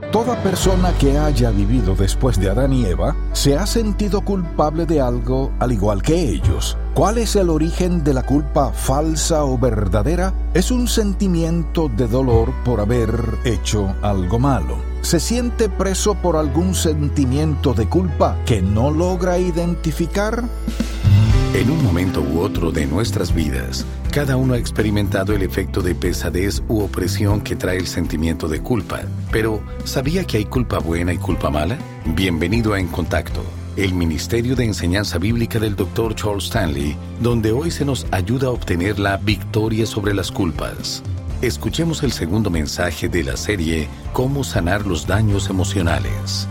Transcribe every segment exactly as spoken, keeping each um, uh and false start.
Toda persona que haya vivido después de Adán y Eva se ha sentido culpable de algo al igual que ellos. ¿Cuál es el origen de la culpa falsa o verdadera? Es un sentimiento de dolor por haber hecho algo malo. ¿Se siente preso por algún sentimiento de culpa que no logra identificar? En un momento u otro de nuestras vidas, cada uno ha experimentado el efecto de pesadez u opresión que trae el sentimiento de culpa. Pero, ¿sabía que hay culpa buena y culpa mala? Bienvenido a En Contacto, el Ministerio de Enseñanza Bíblica del doctor Charles Stanley, donde hoy se nos ayuda a obtener la victoria sobre las culpas. Escuchemos el segundo mensaje de la serie Cómo sanar los daños emocionales.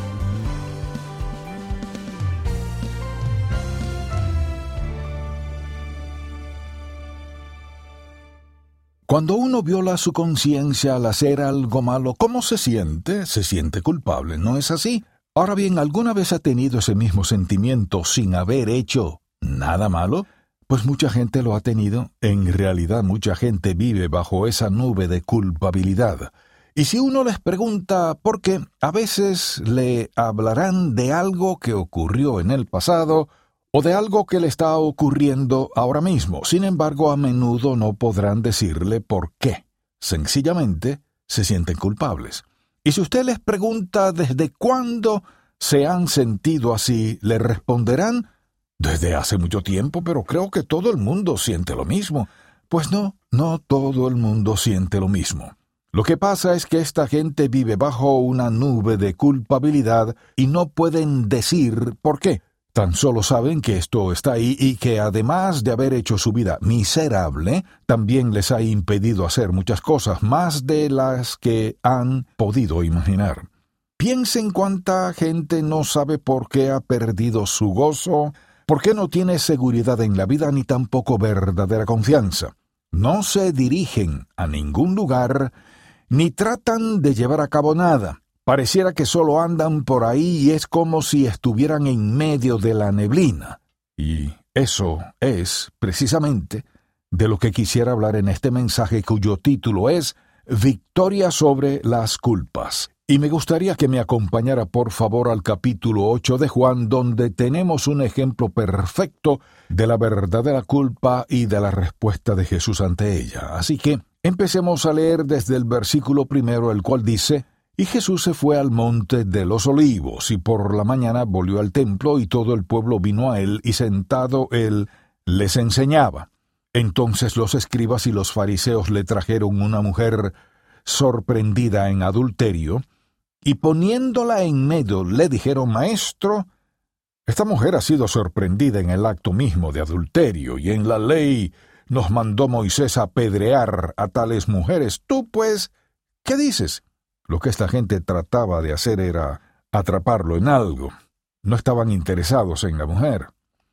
Cuando uno viola su conciencia al hacer algo malo, ¿cómo se siente? Se siente culpable, ¿no es así? Ahora bien, ¿alguna vez ha tenido ese mismo sentimiento sin haber hecho nada malo? Pues mucha gente lo ha tenido. En realidad, mucha gente vive bajo esa nube de culpabilidad. Y si uno les pregunta por qué, a veces le hablarán de algo que ocurrió en el pasado o de algo que le está ocurriendo ahora mismo. Sin embargo, a menudo no podrán decirle por qué. Sencillamente, se sienten culpables. Y si usted les pregunta desde cuándo se han sentido así, le responderán, desde hace mucho tiempo, pero creo que todo el mundo siente lo mismo. Pues no, no todo el mundo siente lo mismo. Lo que pasa es que esta gente vive bajo una nube de culpabilidad y no pueden decir por qué. Tan solo saben que esto está ahí y que además de haber hecho su vida miserable, también les ha impedido hacer muchas cosas más de las que han podido imaginar. Piensen cuánta gente no sabe por qué ha perdido su gozo, por qué no tiene seguridad en la vida ni tampoco verdadera confianza. No se dirigen a ningún lugar ni tratan de llevar a cabo nada. Pareciera que solo andan por ahí y es como si estuvieran en medio de la neblina. Y eso es, precisamente, de lo que quisiera hablar en este mensaje cuyo título es Victoria sobre las culpas. Y me gustaría que me acompañara por favor al capítulo ocho de Juan, donde tenemos un ejemplo perfecto de la verdadera culpa y de la respuesta de Jesús ante ella. Así que empecemos a leer desde el versículo primero, el cual dice: Y Jesús se fue al monte de los olivos, y por la mañana volvió al templo, y todo el pueblo vino a él, y sentado él les enseñaba. Entonces los escribas y los fariseos le trajeron una mujer sorprendida en adulterio, y poniéndola en medio le dijeron: Maestro, esta mujer ha sido sorprendida en el acto mismo de adulterio, y en la ley nos mandó Moisés apedrear a tales mujeres. Tú, pues, ¿qué dices? Lo que esta gente trataba de hacer era atraparlo en algo. No estaban interesados en la mujer.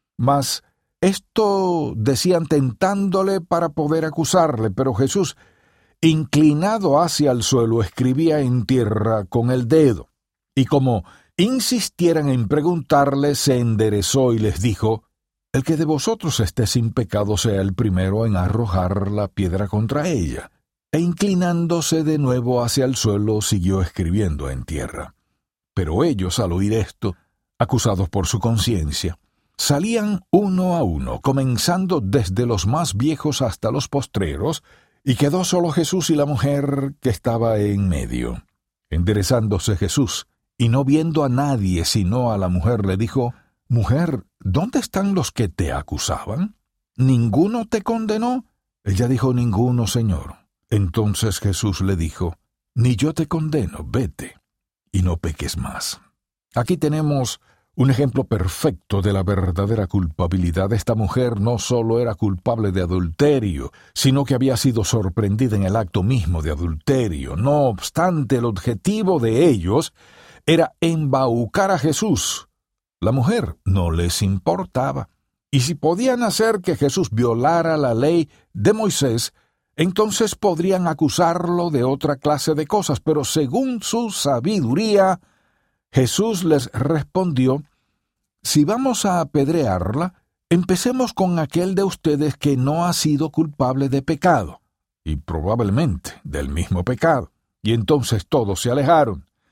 Mas esto decían tentándole para poder acusarle, pero Jesús, inclinado hacia el suelo, escribía en tierra con el dedo. Y como insistieran en preguntarle, se enderezó y les dijo: El que de vosotros esté sin pecado sea el primero en arrojar la piedra contra ella. E inclinándose de nuevo hacia el suelo, siguió escribiendo en tierra. Pero ellos, al oír esto, acusados por su conciencia, salían uno a uno, comenzando desde los más viejos hasta los postreros, y quedó solo Jesús y la mujer que estaba en medio. Enderezándose Jesús, y no viendo a nadie sino a la mujer, le dijo: Mujer, ¿dónde están los que te acusaban? ¿Ninguno te condenó? Ella dijo: Ninguno, Señor. Entonces Jesús le dijo: Ni yo te condeno, vete, y no peques más. Aquí tenemos un ejemplo perfecto de la verdadera culpabilidad. Esta mujer no solo era culpable de adulterio, sino que había sido sorprendida en el acto mismo de adulterio. No obstante, el objetivo de ellos era embaucar a Jesús. La mujer no les importaba. Y si podían hacer que Jesús violara la ley de Moisés, entonces podrían acusarlo de otra clase de cosas, pero según su sabiduría, Jesús les respondió: Si vamos a apedrearla, empecemos con aquel de ustedes que no ha sido culpable de pecado, y probablemente del mismo pecado. Y entonces todos se alejaron.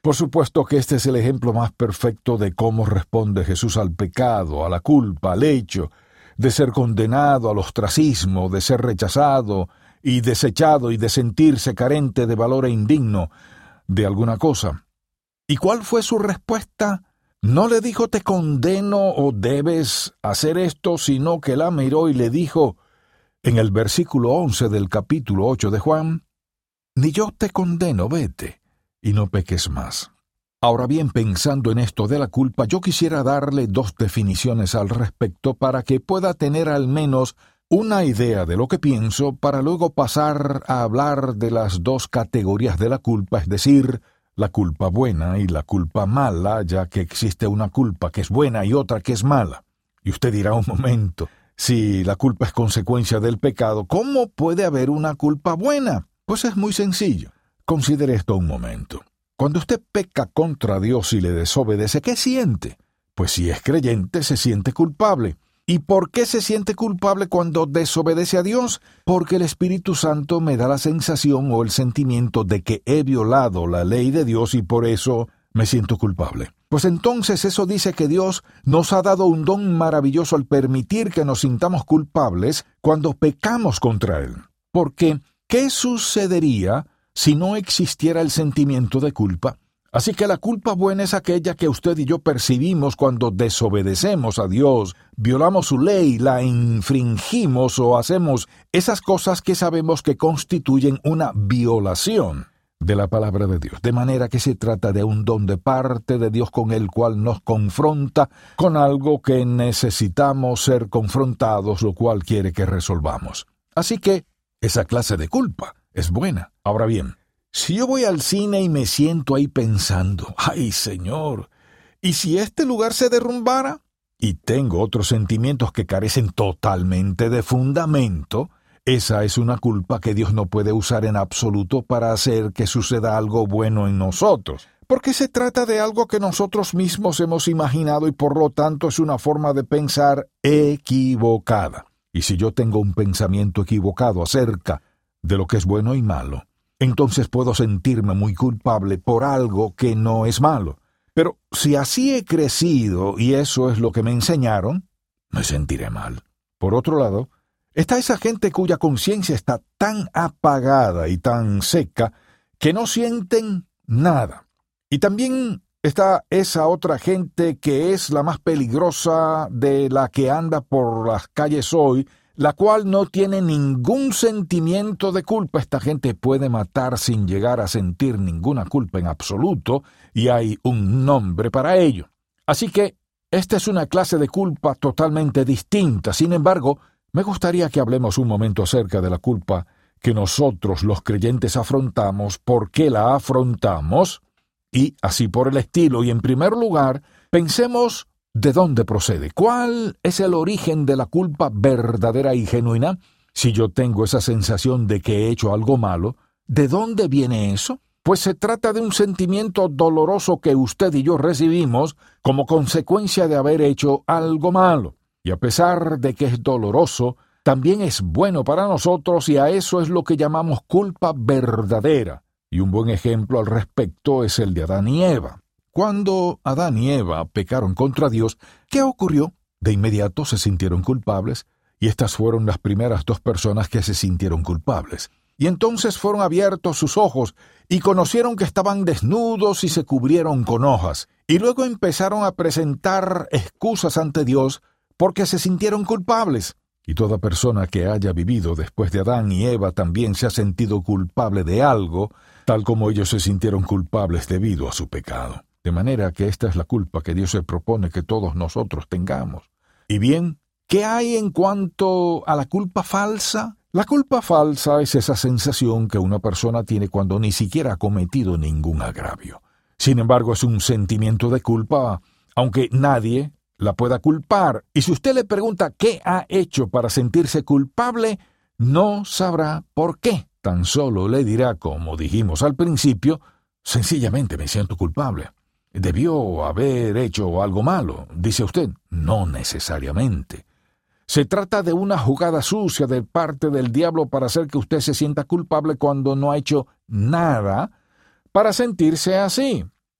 Por supuesto que este es el ejemplo más perfecto de cómo responde Jesús al pecado, a la culpa, al hecho de ser condenado al ostracismo, de ser rechazado y desechado y de sentirse carente de valor e indigno de alguna cosa. ¿Y cuál fue su respuesta? No le dijo te condeno o debes hacer esto, sino que la miró y le dijo en el versículo once del capítulo ocho de Juan, ni yo te condeno, vete y no peques más. Ahora bien, pensando en esto de la culpa, yo quisiera darle dos definiciones al respecto para que pueda tener al menos una idea de lo que pienso para luego pasar a hablar de las dos categorías de la culpa, es decir, la culpa buena y la culpa mala, ya que existe una culpa que es buena y otra que es mala. Y usted dirá un momento, si la culpa es consecuencia del pecado, ¿cómo puede haber una culpa buena? Pues es muy sencillo. Considere esto un momento. Cuando usted peca contra Dios y le desobedece, ¿qué siente? Pues si es creyente, se siente culpable. ¿Y por qué se siente culpable cuando desobedece a Dios? Porque el Espíritu Santo me da la sensación o el sentimiento de que he violado la ley de Dios y por eso me siento culpable. Pues entonces eso dice que Dios nos ha dado un don maravilloso al permitir que nos sintamos culpables cuando pecamos contra Él. Porque, ¿qué sucedería si no existiera el sentimiento de culpa? Así que la culpa buena es aquella que usted y yo percibimos cuando desobedecemos a Dios, violamos su ley, la infringimos o hacemos esas cosas que sabemos que constituyen una violación de la palabra de Dios. De manera que se trata de un don de parte de Dios con el cual nos confronta con algo que necesitamos ser confrontados, lo cual quiere que resolvamos. Así que esa clase de culpa es buena. Ahora bien, si yo voy al cine y me siento ahí pensando, ¡ay, Señor! ¿Y si este lugar se derrumbara? Y tengo otros sentimientos que carecen totalmente de fundamento, esa es una culpa que Dios no puede usar en absoluto para hacer que suceda algo bueno en nosotros. Porque se trata de algo que nosotros mismos hemos imaginado y por lo tanto es una forma de pensar equivocada. Y si yo tengo un pensamiento equivocado acerca de lo que es bueno y malo, entonces puedo sentirme muy culpable por algo que no es malo. Pero si así he crecido y eso es lo que me enseñaron, me sentiré mal. Por otro lado, está esa gente cuya conciencia está tan apagada y tan seca que no sienten nada. Y también está esa otra gente que es la más peligrosa de la que anda por las calles hoy, la cual no tiene ningún sentimiento de culpa. Esta gente puede matar sin llegar a sentir ninguna culpa en absoluto, y hay un nombre para ello. Así que esta es una clase de culpa totalmente distinta. Sin embargo, me gustaría que hablemos un momento acerca de la culpa que nosotros los creyentes afrontamos, por qué la afrontamos, y así por el estilo. Y en primer lugar, pensemos ¿de dónde procede? ¿Cuál es el origen de la culpa verdadera y genuina? Si yo tengo esa sensación de que he hecho algo malo, ¿de dónde viene eso? Pues se trata de un sentimiento doloroso que usted y yo recibimos como consecuencia de haber hecho algo malo. Y a pesar de que es doloroso, también es bueno para nosotros y a eso es lo que llamamos culpa verdadera. Y un buen ejemplo al respecto es el de Adán y Eva. Cuando Adán y Eva pecaron contra Dios, ¿qué ocurrió? De inmediato se sintieron culpables, y estas fueron las primeras dos personas que se sintieron culpables. Y entonces fueron abiertos sus ojos, y conocieron que estaban desnudos y se cubrieron con hojas. Y luego empezaron a presentar excusas ante Dios porque se sintieron culpables. Y toda persona que haya vivido después de Adán y Eva también se ha sentido culpable de algo, tal como ellos se sintieron culpables debido a su pecado. De manera que esta es la culpa que Dios se propone que todos nosotros tengamos. Y bien, ¿qué hay en cuanto a la culpa falsa? La culpa falsa es esa sensación que una persona tiene cuando ni siquiera ha cometido ningún agravio. Sin embargo, es un sentimiento de culpa, aunque nadie la pueda culpar. Y si usted le pregunta qué ha hecho para sentirse culpable, no sabrá por qué. Tan solo le dirá, como dijimos al principio, sencillamente me siento culpable. ¿Debió haber hecho algo malo?, dice usted. No necesariamente. Se trata de una jugada sucia de parte del diablo para hacer que usted se sienta culpable cuando no ha hecho nada para sentirse así.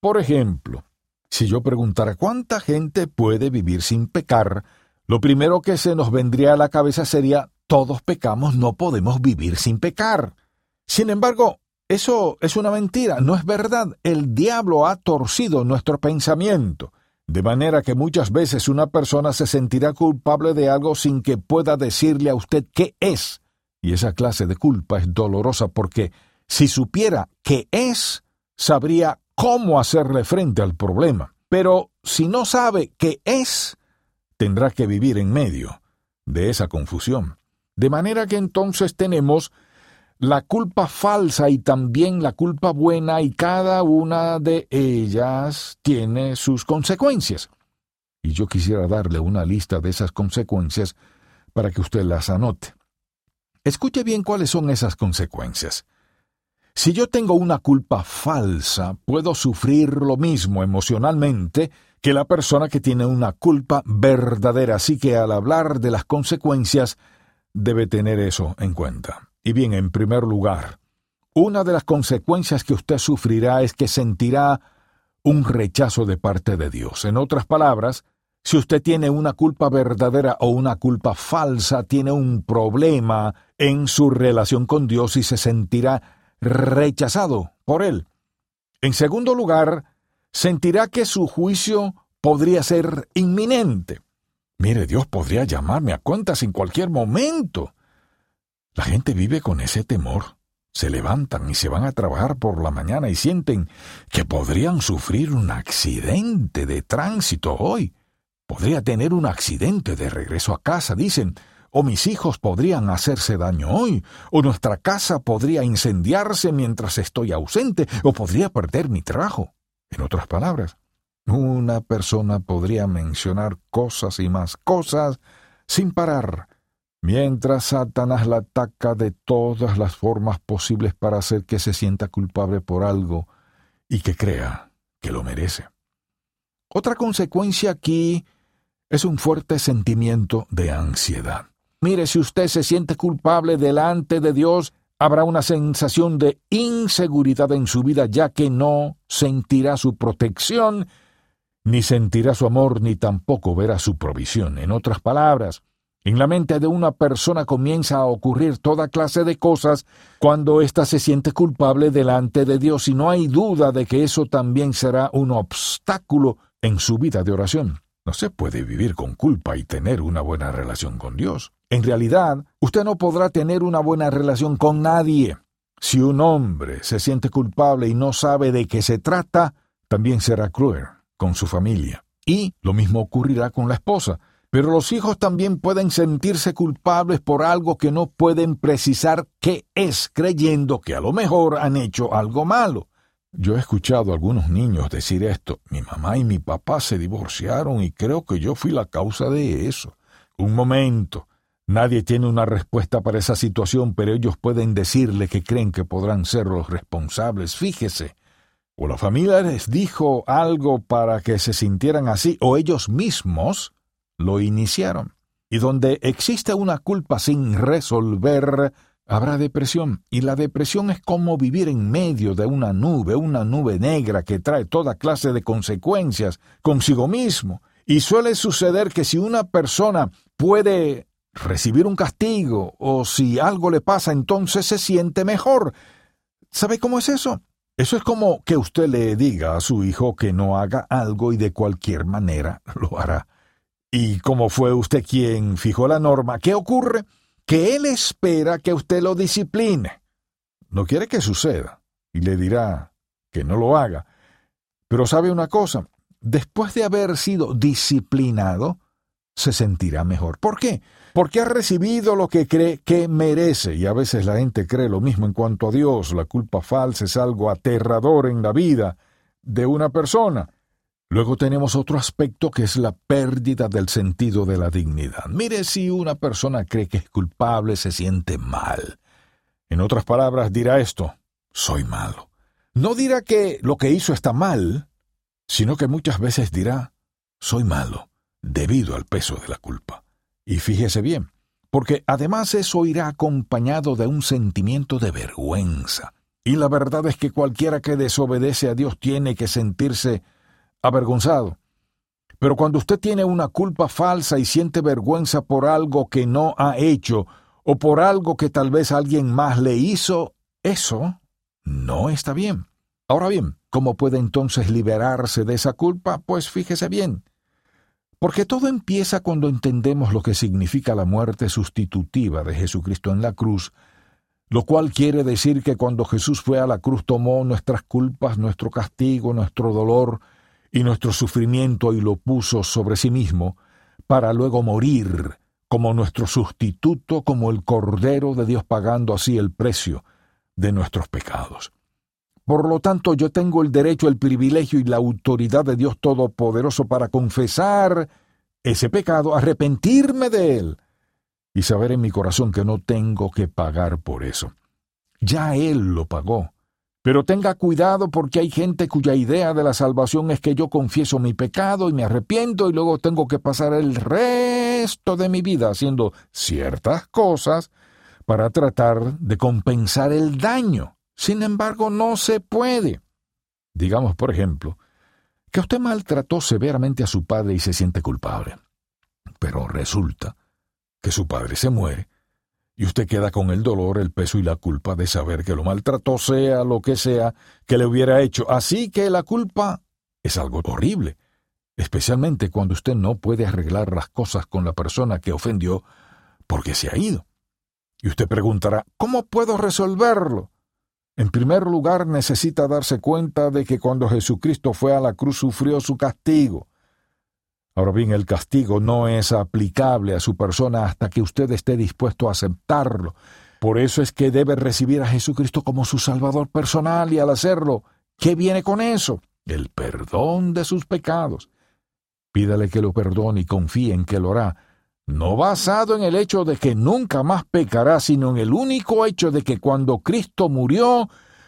Por ejemplo, si yo preguntara cuánta gente puede vivir sin pecar, lo primero que se nos vendría a la cabeza sería: todos pecamos, no podemos vivir sin pecar. Sin embargo, eso es una mentira, no es verdad. El diablo ha torcido nuestro pensamiento, de manera que muchas veces una persona se sentirá culpable de algo sin que pueda decirle a usted qué es. Y esa clase de culpa es dolorosa porque si supiera qué es, sabría cómo hacerle frente al problema. Pero si no sabe qué es, tendrá que vivir en medio de esa confusión. De manera que entonces tenemos la culpa falsa y también la culpa buena, y cada una de ellas tiene sus consecuencias. Y yo quisiera darle una lista de esas consecuencias para que usted las anote. Escuche bien cuáles son esas consecuencias. Si yo tengo una culpa falsa, puedo sufrir lo mismo emocionalmente que la persona que tiene una culpa verdadera. Así que al hablar de las consecuencias, debe tener eso en cuenta. Y bien, en primer lugar, una de las consecuencias que usted sufrirá es que sentirá un rechazo de parte de Dios. En otras palabras, si usted tiene una culpa verdadera o una culpa falsa, tiene un problema en su relación con Dios y se sentirá rechazado por Él. En segundo lugar, sentirá que su juicio podría ser inminente. Mire, Dios podría llamarme a cuentas en cualquier momento. La gente vive con ese temor. Se levantan y se van a trabajar por la mañana y sienten que podrían sufrir un accidente de tránsito hoy. Podría tener un accidente de regreso a casa, dicen, o mis hijos podrían hacerse daño hoy, o nuestra casa podría incendiarse mientras estoy ausente, o podría perder mi trabajo. En otras palabras, una persona podría mencionar cosas y más cosas sin parar, mientras Satanás la ataca de todas las formas posibles para hacer que se sienta culpable por algo y que crea que lo merece. Otra consecuencia aquí es un fuerte sentimiento de ansiedad. Mire, si usted se siente culpable delante de Dios, habrá una sensación de inseguridad en su vida, ya que no sentirá su protección, ni sentirá su amor, ni tampoco verá su provisión. En otras palabras, en la mente de una persona comienza a ocurrir toda clase de cosas cuando ésta se siente culpable delante de Dios, y no hay duda de que eso también será un obstáculo en su vida de oración. No se puede vivir con culpa y tener una buena relación con Dios. En realidad, usted no podrá tener una buena relación con nadie. Si un hombre se siente culpable y no sabe de qué se trata, también será cruel con su familia. Y lo mismo ocurrirá con la esposa. Pero los hijos también pueden sentirse culpables por algo que no pueden precisar qué es, creyendo que a lo mejor han hecho algo malo. Yo he escuchado a algunos niños decir esto: mi mamá y mi papá se divorciaron y creo que yo fui la causa de eso. Un momento, nadie tiene una respuesta para esa situación, pero ellos pueden decirle que creen que podrán ser los responsables. Fíjese, o la familia les dijo algo para que se sintieran así, o ellos mismos lo iniciaron. Y donde existe una culpa sin resolver, habrá depresión. Y la depresión es como vivir en medio de una nube, una nube negra que trae toda clase de consecuencias consigo mismo. Y suele suceder que si una persona puede recibir un castigo o si algo le pasa, entonces se siente mejor. ¿Sabe cómo es eso? Eso es como que usted le diga a su hijo que no haga algo y de cualquier manera lo hará. Y como fue usted quien fijó la norma, ¿qué ocurre? Que él espera que usted lo discipline. No quiere que suceda y le dirá que no lo haga. Pero ¿sabe una cosa? Después de haber sido disciplinado, se sentirá mejor. ¿Por qué? Porque ha recibido lo que cree que merece. Y a veces la gente cree lo mismo en cuanto a Dios. La culpa falsa es algo aterrador en la vida de una persona. Luego tenemos otro aspecto que es la pérdida del sentido de la dignidad. Mire, si una persona cree que es culpable, se siente mal. En otras palabras, dirá esto: soy malo. No dirá que lo que hizo está mal, sino que muchas veces dirá: soy malo, debido al peso de la culpa. Y fíjese bien, porque además eso irá acompañado de un sentimiento de vergüenza. Y la verdad es que cualquiera que desobedece a Dios tiene que sentirse avergonzado. Pero cuando usted tiene una culpa falsa y siente vergüenza por algo que no ha hecho o por algo que tal vez alguien más le hizo, eso no está bien. Ahora bien, ¿cómo puede entonces liberarse de esa culpa? Pues fíjese bien. Porque todo empieza cuando entendemos lo que significa la muerte sustitutiva de Jesucristo en la cruz, lo cual quiere decir que cuando Jesús fue a la cruz tomó nuestras culpas, nuestro castigo, nuestro dolor y nuestro sufrimiento y lo puso sobre sí mismo, para luego morir como nuestro sustituto, como el Cordero de Dios, pagando así el precio de nuestros pecados. Por lo tanto, yo tengo el derecho, el privilegio y la autoridad de Dios Todopoderoso para confesar ese pecado, arrepentirme de él y saber en mi corazón que no tengo que pagar por eso. Ya Él lo pagó. Pero tenga cuidado porque hay gente cuya idea de la salvación es que yo confieso mi pecado y me arrepiento y luego tengo que pasar el resto de mi vida haciendo ciertas cosas para tratar de compensar el daño. Sin embargo, no se puede. Digamos, por ejemplo, que usted maltrató severamente a su padre y se siente culpable. Pero resulta que su padre se muere y usted queda con el dolor, el peso y la culpa de saber que lo maltrató, sea lo que sea que le hubiera hecho. Así que la culpa es algo horrible, especialmente cuando usted no puede arreglar las cosas con la persona que ofendió porque se ha ido. Y usted preguntará, ¿cómo puedo resolverlo? En primer lugar, necesita darse cuenta de que cuando Jesucristo fue a la cruz sufrió su castigo. Ahora bien, el castigo no es aplicable a su persona hasta que usted esté dispuesto a aceptarlo. Por eso es que debe recibir a Jesucristo como su Salvador personal y al hacerlo, ¿qué viene con eso? El perdón de sus pecados. Pídale que lo perdone y confíe en que lo hará, no basado en el hecho de que nunca más pecará, sino en el único hecho de que cuando Cristo murió,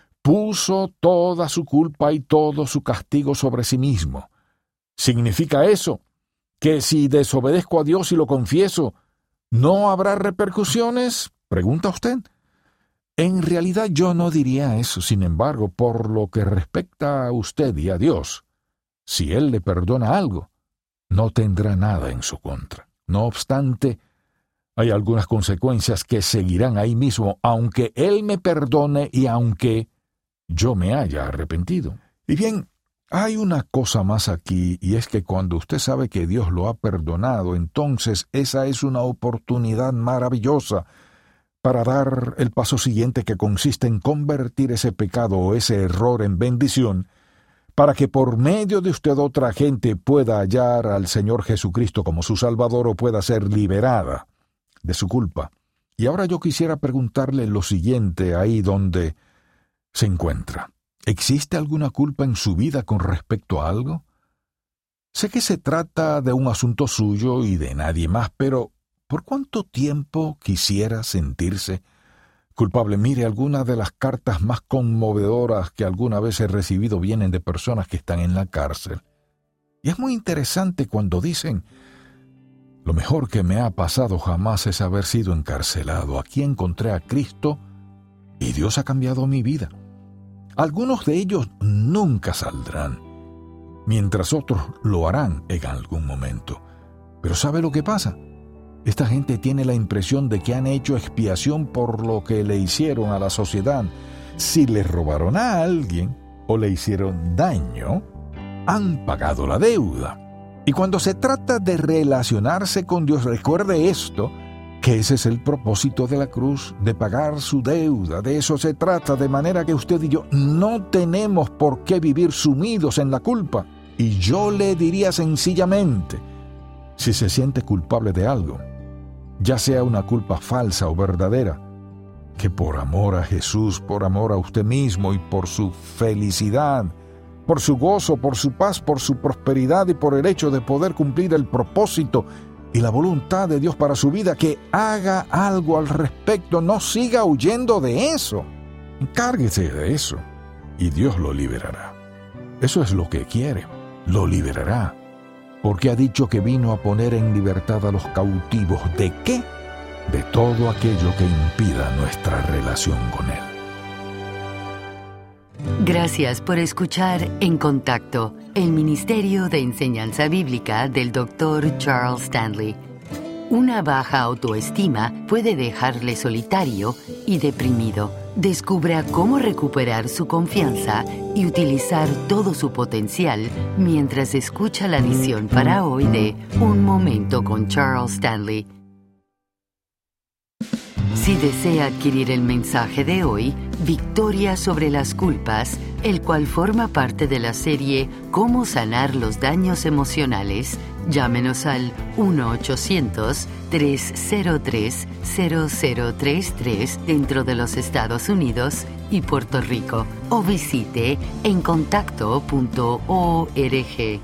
puso toda su culpa y todo su castigo sobre sí mismo. ¿Significa eso que si desobedezco a Dios y lo confieso, no habrá repercusiones? Pregunta usted. En realidad yo no diría eso. Sin embargo, por lo que respecta a usted y a Dios, si Él le perdona algo, no tendrá nada en su contra. No obstante, hay algunas consecuencias que seguirán ahí mismo, aunque Él me perdone y aunque yo me haya arrepentido. Y bien, hay una cosa más aquí, y es que cuando usted sabe que Dios lo ha perdonado, entonces esa es una oportunidad maravillosa para dar el paso siguiente, que consiste en convertir ese pecado o ese error en bendición, para que por medio de usted otra gente pueda hallar al Señor Jesucristo como su Salvador o pueda ser liberada de su culpa. Y ahora yo quisiera preguntarle lo siguiente ahí donde se encuentra. ¿Existe alguna culpa en su vida con respecto a algo? Sé que se trata de un asunto suyo y de nadie más, pero ¿por cuánto tiempo quisiera sentirse culpable? Mire, algunas de las cartas más conmovedoras que alguna vez he recibido vienen de personas que están en la cárcel. Y es muy interesante cuando dicen, lo mejor que me ha pasado jamás es haber sido encarcelado. Aquí encontré a Cristo y Dios ha cambiado mi vida. Algunos de ellos nunca saldrán, mientras otros lo harán en algún momento. Pero ¿sabe lo que pasa? Esta gente tiene la impresión de que han hecho expiación por lo que le hicieron a la sociedad. Si le robaron a alguien o le hicieron daño, han pagado la deuda. Y cuando se trata de relacionarse con Dios, recuerde esto, que ese es el propósito de la cruz, de pagar su deuda. De eso se trata, de manera que usted y yo no tenemos por qué vivir sumidos en la culpa. Y yo le diría sencillamente, si se siente culpable de algo, ya sea una culpa falsa o verdadera, que por amor a Jesús, por amor a usted mismo y por su felicidad, por su gozo, por su paz, por su prosperidad y por el hecho de poder cumplir el propósito y la voluntad de Dios para su vida, que haga algo al respecto, no siga huyendo de eso. Encárguese de eso y Dios lo liberará. Eso es lo que quiere, lo liberará, porque ha dicho que vino a poner en libertad a los cautivos. ¿De qué? De todo aquello que impida nuestra relación con Él. Gracias por escuchar En Contacto, el Ministerio de Enseñanza Bíblica del doctor Charles Stanley. Una baja autoestima puede dejarle solitario y deprimido. Descubra cómo recuperar su confianza y utilizar todo su potencial mientras escucha la lición para hoy de Un Momento con Charles Stanley. Si desea adquirir el mensaje de hoy, Victoria sobre las culpas, el cual forma parte de la serie Cómo sanar los daños emocionales, llámenos al uno ochocientos, tres cero tres, cero cero tres tres dentro de los Estados Unidos y Puerto Rico o visite en contacto punto org.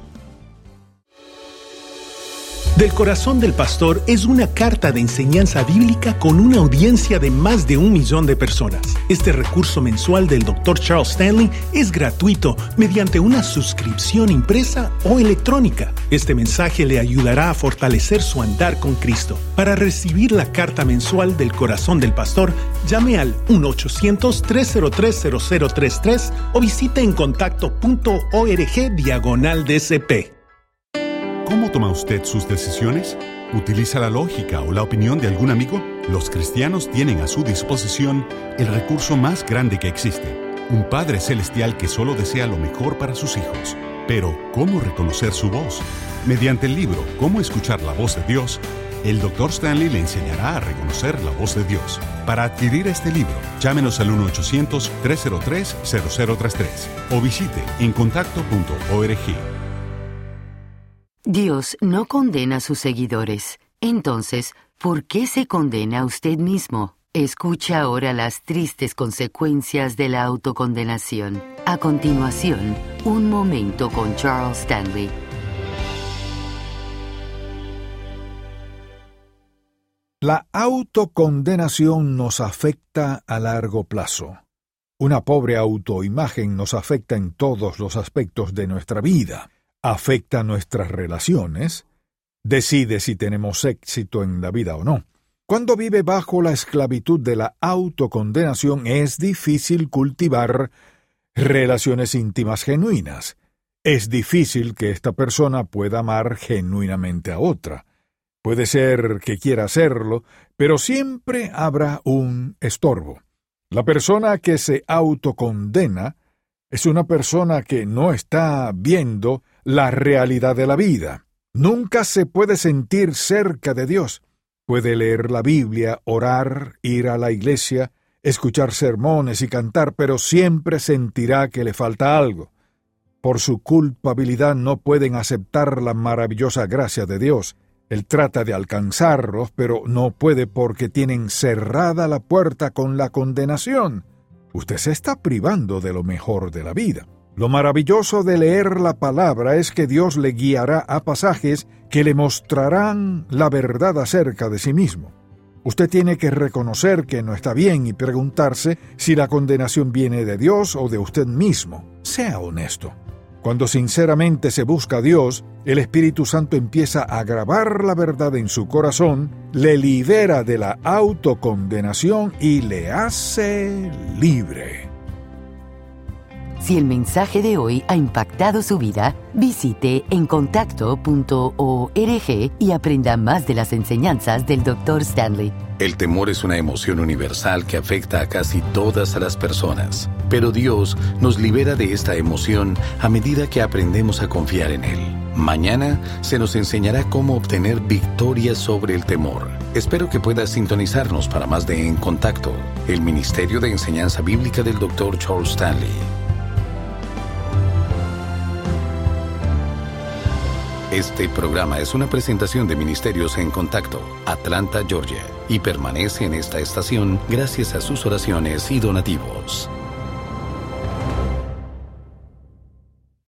Del Corazón del Pastor es una carta de enseñanza bíblica con una audiencia de más de un millón de personas. Este recurso mensual del doctor Charles Stanley es gratuito mediante una suscripción impresa o electrónica. Este mensaje le ayudará a fortalecer su andar con Cristo. Para recibir la carta mensual del Corazón del Pastor, llame al uno ochocientos, tres cero tres, cero cero tres tres o visite en contacto punto org diagonal D C P. ¿Cómo toma usted sus decisiones? ¿Utiliza la lógica o la opinión de algún amigo? Los cristianos tienen a su disposición el recurso más grande que existe, un Padre Celestial que solo desea lo mejor para sus hijos. Pero, ¿cómo reconocer su voz? Mediante el libro Cómo escuchar la voz de Dios, el doctor Stanley le enseñará a reconocer la voz de Dios. Para adquirir este libro, llámenos al uno ochocientos, tres cero tres, cero cero tres tres o visite en contacto punto org. Dios no condena a sus seguidores. Entonces, ¿por qué se condena a usted mismo? Escucha ahora las tristes consecuencias de la autocondenación. A continuación, Un Momento con Charles Stanley. La autocondenación nos afecta a largo plazo. Una pobre autoimagen nos afecta en todos los aspectos de nuestra vida. Afecta nuestras relaciones, decide si tenemos éxito en la vida o no. Cuando vive bajo la esclavitud de la autocondenación, es difícil cultivar relaciones íntimas genuinas. Es difícil que esta persona pueda amar genuinamente a otra. Puede ser que quiera hacerlo, pero siempre habrá un estorbo. La persona que se autocondena es una persona que no está viendo la realidad de la vida. Nunca se puede sentir cerca de Dios. Puede leer la Biblia, orar, ir a la iglesia, escuchar sermones y cantar, pero siempre sentirá que le falta algo. Por su culpabilidad no pueden aceptar la maravillosa gracia de Dios. Él trata de alcanzarlos, pero no puede porque tienen cerrada la puerta con la condenación. Usted se está privando de lo mejor de la vida. Lo maravilloso de leer la palabra es que Dios le guiará a pasajes que le mostrarán la verdad acerca de sí mismo. Usted tiene que reconocer que no está bien y preguntarse si la condenación viene de Dios o de usted mismo. Sea honesto. Cuando sinceramente se busca a Dios, el Espíritu Santo empieza a grabar la verdad en su corazón, le libera de la autocondenación y le hace libre. Si el mensaje de hoy ha impactado su vida, visite en contacto punto org y aprenda más de las enseñanzas del doctor Stanley. El temor es una emoción universal que afecta a casi todas las personas. Pero Dios nos libera de esta emoción a medida que aprendemos a confiar en Él. Mañana se nos enseñará cómo obtener victoria sobre el temor. Espero que puedas sintonizarnos para más de En Contacto, el Ministerio de Enseñanza Bíblica del doctor Charles Stanley. Este programa es una presentación de Ministerios en Contacto, Atlanta, Georgia, y permanece en esta estación gracias a sus oraciones y donativos.